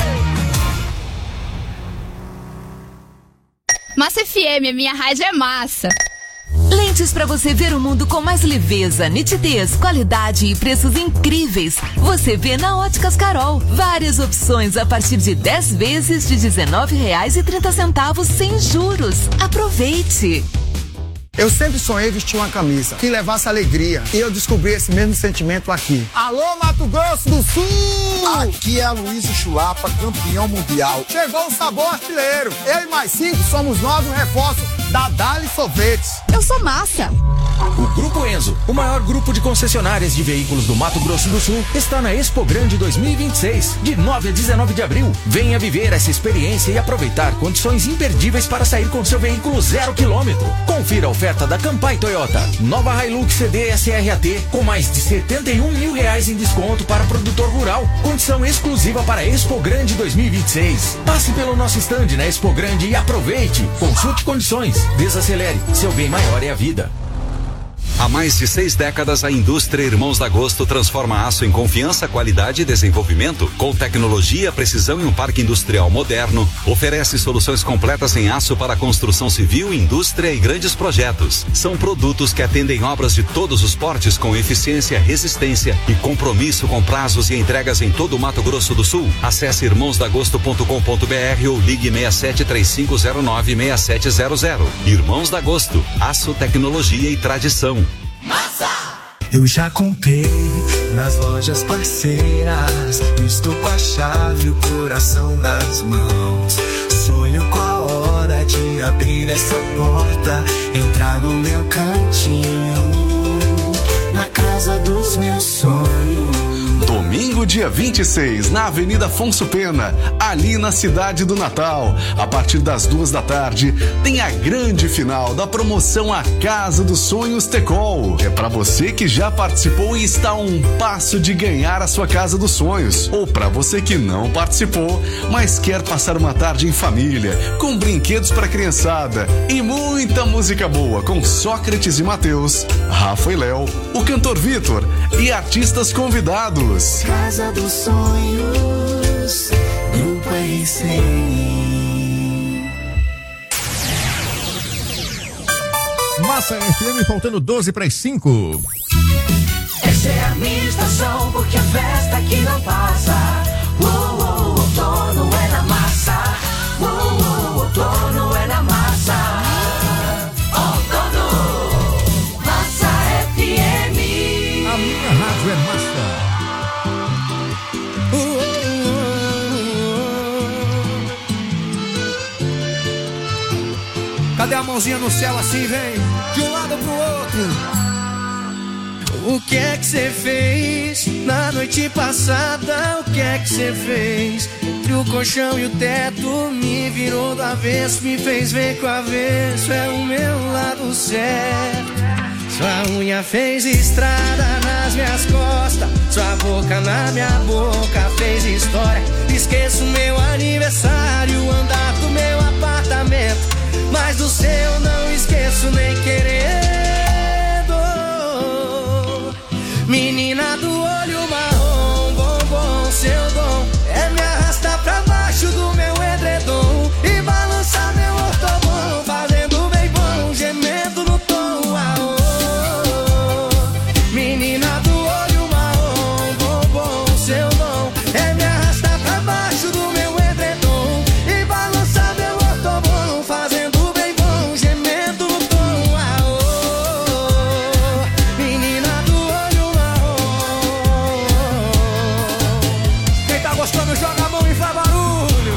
Massa FM, a minha rádio é massa. Lentes para você ver o mundo com mais leveza, nitidez, qualidade e preços incríveis. Você vê na Óticas Carol. Várias opções a partir de 10 vezes de R$19,30 sem juros. Aproveite! Eu sempre sonhei vestir uma camisa que levasse alegria. E eu descobri esse mesmo sentimento aqui. Alô, Mato Grosso do Sul! Aqui é Aloysio Chulapa, campeão mundial. Chegou o sabor artilheiro. Eu e mais 5 somos novos reforços da Dali Sorvetes. Eu sou Massa. O Grupo Enzo, o maior grupo de concessionárias de veículos do Mato Grosso do Sul, está na Expo Grande 2026, de 9 a 19 de abril. Venha viver essa experiência e aproveitar condições imperdíveis para sair com seu veículo 0 km. Confira a oferta da Campai Toyota. Nova Hilux CD SRAT, com mais de R$71 mil em desconto para produtor rural. Condição exclusiva para a Expo Grande 2026. Passe pelo nosso stand na Expo Grande e aproveite. Consulte condições. Desacelere. Seu bem maior é a vida. Há mais de 6 décadas, a indústria Irmãos da Agosto transforma aço em confiança, qualidade e desenvolvimento. Com tecnologia, precisão e um parque industrial moderno, oferece soluções completas em aço para construção civil, indústria e grandes projetos. São produtos que atendem obras de todos os portes com eficiência, resistência e compromisso com prazos e entregas em todo o Mato Grosso do Sul. Acesse irmãosdagosto.com.br ou ligue 6735096700. Irmãos da Agosto, aço, tecnologia e tradição. Eu já comprei nas lojas parceiras. Estou com a chave e o coração nas mãos. Sonho com a hora de abrir essa porta, entrar no meu cantinho, na casa dos meus sonhos. Domingo, dia 26, na Avenida Afonso Pena, ali na cidade do Natal. A partir das 2 da tarde, tem a grande final da promoção A Casa dos Sonhos Tecol. É para você que já participou e está a um passo de ganhar a sua Casa dos Sonhos. Ou para você que não participou, mas quer passar uma tarde em família, com brinquedos para criançada e muita música boa com Sócrates e Mateus, Rafa e Léo, o cantor Vitor e artistas convidados. Casa dos Sonhos, Grupo RC. Massa FM, faltando 12 para as 5. Essa é a minha estação, porque a festa aqui não passa. Outono é na massa. Outono é na massa. Outono, Massa FM. A minha rádio é Massa. Cadê a mãozinha no céu assim, vem? De um lado pro outro. O que é que você fez na noite passada? O que é que você fez? Entre o colchão e o teto, me virou do avesso, me fez ver que o avesso é o meu lado certo. Sua unha fez estrada nas minhas costas, sua boca na minha boca fez história. Esqueço meu aniversário, andar do meu apartamento, mas do seu não esqueço nem querendo. Menina do olho marrom, bombom, seu dom é me arrastar pra baixo do meu edredom e balançar meu ortobom, fazendo bem bom, gemendo no tom. Menina do olho marrom, bombom, seu dom é me arrastar pra baixo do meu edredom e balançar meu ortobom, fazendo bem bom, gemendo no tom. Menina do olho marrom. Quem tá gostando joga a mão e faz barulho.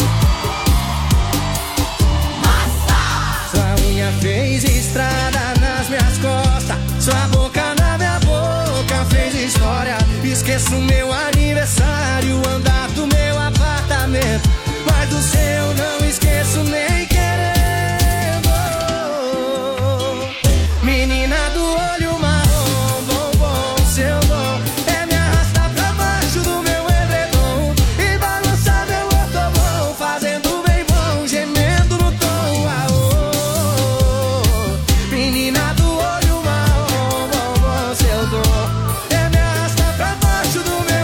Massa! Sua unha fez estrada nas minhas costas, sua boca na minha boca fez história. Esqueço meu aniversário, andar do meu apartamento, mas do seu não esqueço nem querendo. Menina do olho marrom, bombom, seu dom é me arrastar pra baixo do meu edredom e balançar meu ortobom, fazendo bem bom, gemendo no tom. Menina do olho marrom, bombom, seu dom é me arrastar pra baixo do meu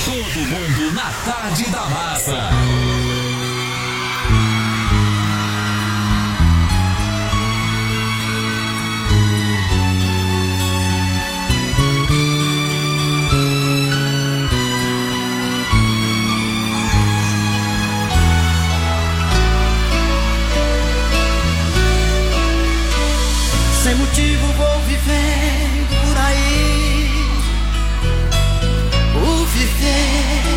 Todo mundo na Tarde da Massa. Sem motivo vou vivendo por aí, o viver.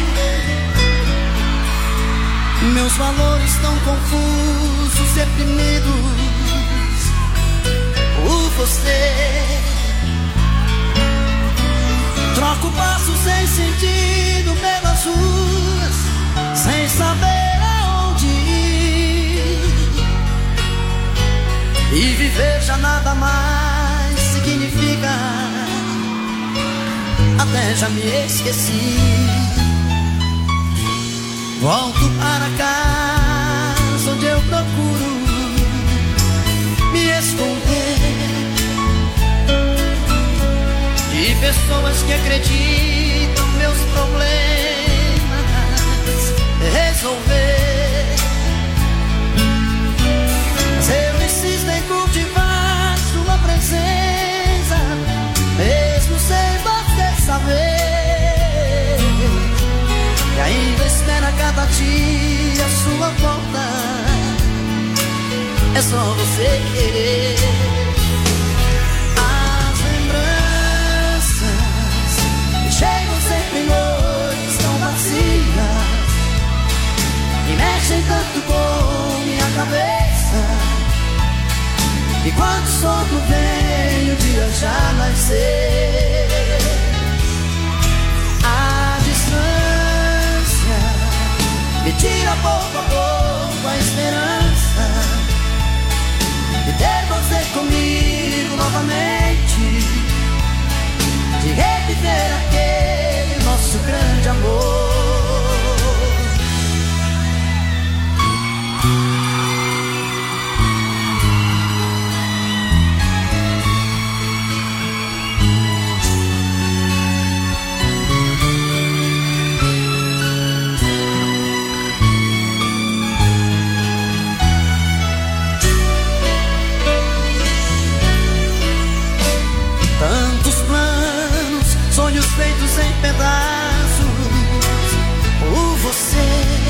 Meus valores tão confusos, reprimidos por você. Troco passos sem sentido pelas ruas, sem saber aonde ir. E viver já nada mais significa, até já me esqueci. Volto para casa onde eu procuro me esconder de pessoas que acreditam meus problemas resolver. Mas eu insisto em cultivar sua presença, mesmo sem você saber, e ainda espera cada dia a sua volta. É só você querer. As lembranças chegam sempre em noites tão vazias e mexem tanto com minha cabeça. E quando o sono vem, o dia já nascer. A distância me tira pouco a pouco a esperança de ter você comigo novamente, de reviver aquele nosso grande amor. Tantos planos, sonhos feitos em pedaços por você.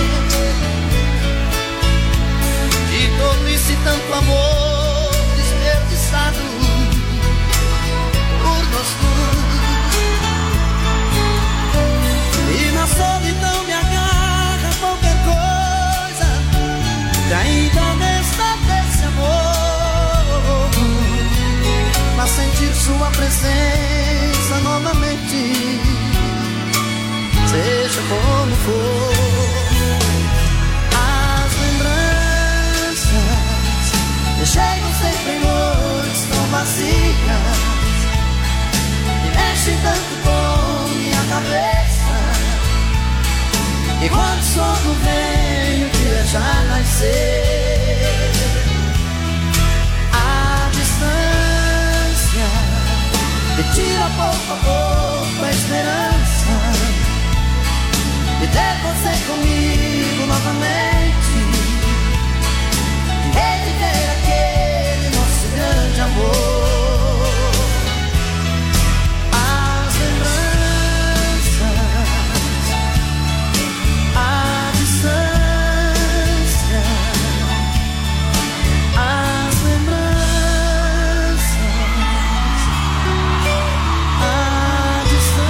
De tolice e tanto amor desperdiçado por nós dois. E na solidão me agarra qualquer coisa que ainda resta desse amor, pra sentir sua presença novamente, seja como for. As lembranças chegam sempre em noites tão vazias e mexem tanto com minha cabeça. E quando o sono vem, o dia já nascer. A distância me tira pouco a pouco a esperança de ter você comigo novamente, de reviver aquele nosso grande amor. As lembranças, a distância, as lembranças, a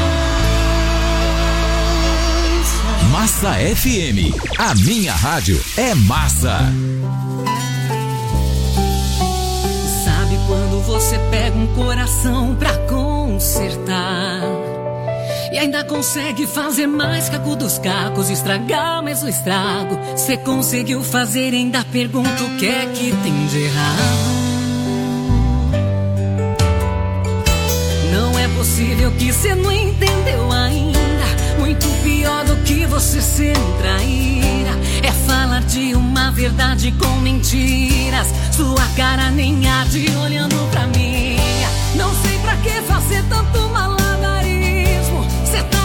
distância. Massa FM, a minha rádio é massa. Sabe quando você pega um coração pra consertar e ainda consegue fazer mais caco dos cacos, estragar mais o estrago? Cê conseguiu fazer, ainda pergunto o que é que tem de errado. Não é possível que cê não entendeu ainda. Muito pior do que você ser um traíra é falar de uma verdade com mentiras. Sua cara nem arde olhando pra minha. Não sei pra que fazer tanto malabarismo. Cê tá